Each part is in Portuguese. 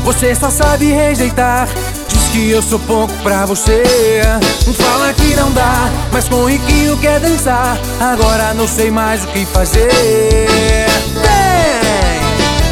você só sabe rejeitar. Diz que eu sou pouco pra você, fala que não dá, mas com o riquinho quer dançar. Agora não sei mais o que fazer. Vem!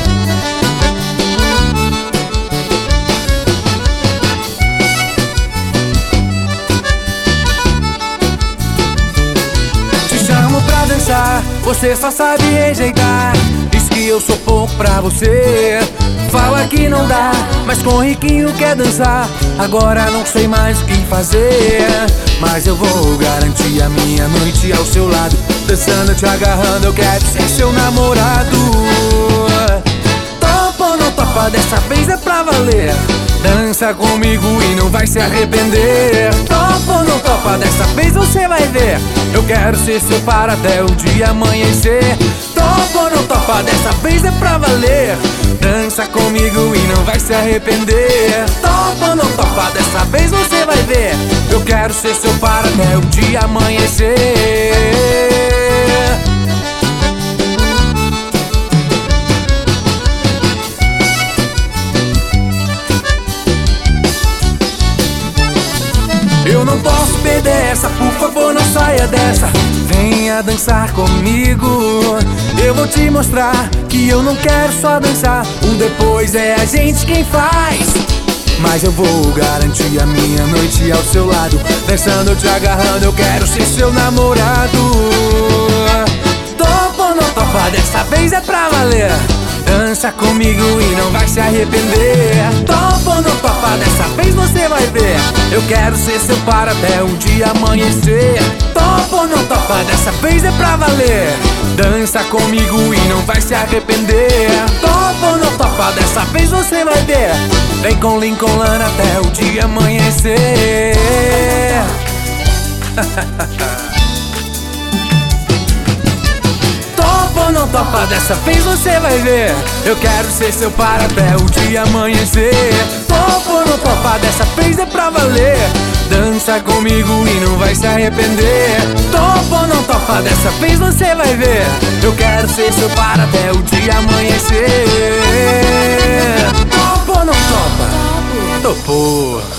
Te chamo pra dançar, você só sabe rejeitar. Diz que eu sou pouco pra você, fala que não dá, mas com o riquinho quer dançar. Agora não sei mais o que fazer, mas eu vou garantir a minha noite ao seu lado. Dançando, te agarrando, eu quero ser seu namorado. Topa ou não topa, dessa vez é pra valer. Dança comigo e não vai se arrepender. Topa ou não topa, dessa vez você vai ver. Eu quero ser seu par até o dia amanhecer. Topa ou não topa, dessa vez é pra valer. Dança comigo e não vai se arrepender. Topa ou não topa, dessa vez você vai ver. Eu quero ser seu par até o dia amanhecer. Eu não posso perder essa, por favor não saia dessa. Venha dançar comigo, eu vou te mostrar que eu não quero só dançar. O depois é a gente quem faz, mas eu vou garantir a minha noite ao seu lado. Dançando, te agarrando, eu quero ser seu namorado. Topa ou não topa, dessa vez é pra valer. Dança comigo e não vai se arrepender. Topa ou não topa, dessa vez você vai ver. Eu quero ser seu par até o dia amanhecer. Topa ou não topa, dessa vez é pra valer. Dança comigo e não vai se arrepender. Topa ou não topa, dessa vez você vai ver. Vem com Lincoln Lana até o dia amanhecer. Topa ou não topa, dessa vez você vai ver. Eu quero ser seu par até o dia amanhecer. Topa ou não topa, dessa vez é pra valer. Dança comigo e não vai se arrepender. Topa ou não topa, dessa vez você vai ver. Eu quero ser seu par até o dia amanhecer. Topa ou não topa? Topou.